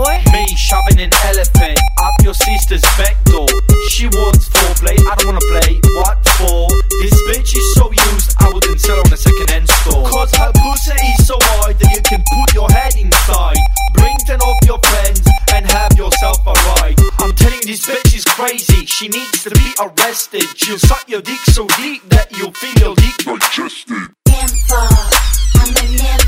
boy? Me shoving an elephant up your sister's back door. She wants foreplay, I don't wanna play. What for? This bitch is so used, I wouldn't sell on a second-hand store. Cause her pussy is so wide that you can put your head inside. Bring 10 of your friends and have yourself a ride. I'm telling this bitch is crazy, she needs to be arrested. She'll suck your dick so deep that you'll feel your dick digested. Nympho, I'm a nympho.